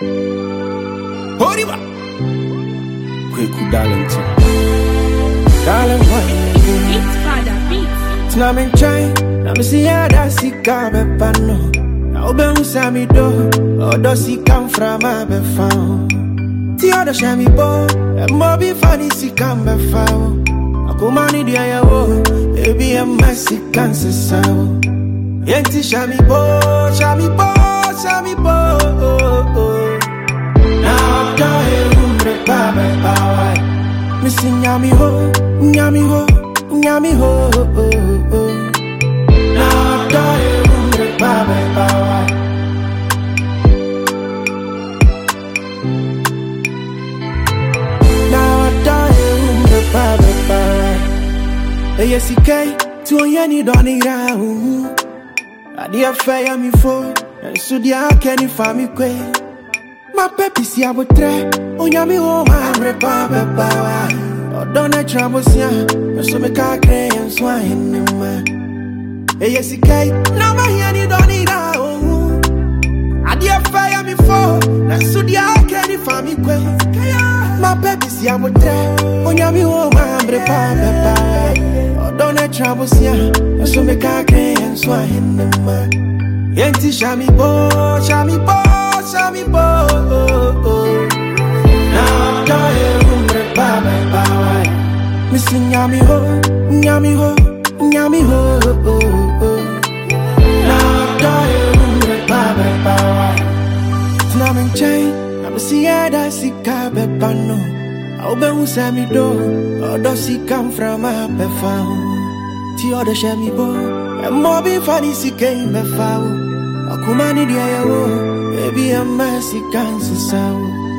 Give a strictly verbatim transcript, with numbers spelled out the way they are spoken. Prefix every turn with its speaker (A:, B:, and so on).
A: Horiba. Kweku darling too.
B: Darling, why?
C: It's father beats.
B: Now I'm trying. Now me see how that sick up a pano. Now be who say me do. Oh, does he come from a be found? The other share me bo. And more be funny si come be found. I come on in the air wo. Baby I'm messy cancer so. Yenti share me bo, share me bo, share me bo. Now I'm dying room the baby boy. Missing nyami ho, nyami ho, nyami ho. Now I'm dying room the baby boy. Now I'm dying room the baby boy. Hey yes he came to a yenny donny round. I dear fire me for, and so dear can you find me quick. My baby see I would try. Oh, yummy, oh, my repaba power. Oh, don't I trouble, yeah. So me can't cry and swine. Hey, yes, he can't. Now my hand don't need out. I dear fire me for, and so dear can you find me quick. My baby see I would try. Oh, yummy, oh, my repaba power. Oh, don't I trouble, yeah. So me can't cry and swine. Yenti shami bo, shami bo. Shami bo, now I'm dying room the baby boy. Missing nyami ho, nyami ho, nyami ho. Now I'm dying room the baby boy. Now I'm in chain, I'm see how that sick baby pano. I'll be who say me do, or does he come from a be found? The other shami bo, and more be funny si came be found. Akumani di ayawo. Baby, I'm messy, cancer sound.